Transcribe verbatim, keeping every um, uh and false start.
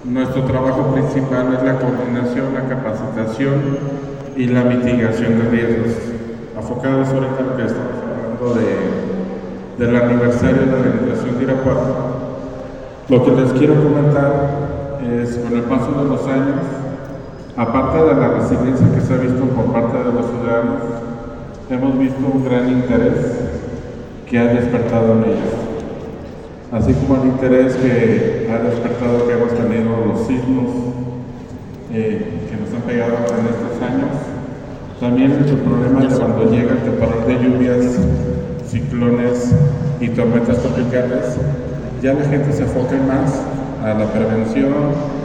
nuestro trabajo principal es la coordinación, la capacitación y la mitigación de riesgos. Enfocados ahorita en lo que estamos hablando de, del aniversario de la inundación de Irapuato, lo que les quiero comentar es, con el paso de los años, aparte de la resiliencia que se ha visto por parte de los ciudadanos, hemos visto un gran interés que ha despertado en ellos. Así como el interés que ha despertado que hemos tenido los sismos eh, que nos han pegado en estos años, también el problema de cuando llega el temporal de lluvias, ciclones y tormentas tropicales, ya la gente se enfoca más a la prevención,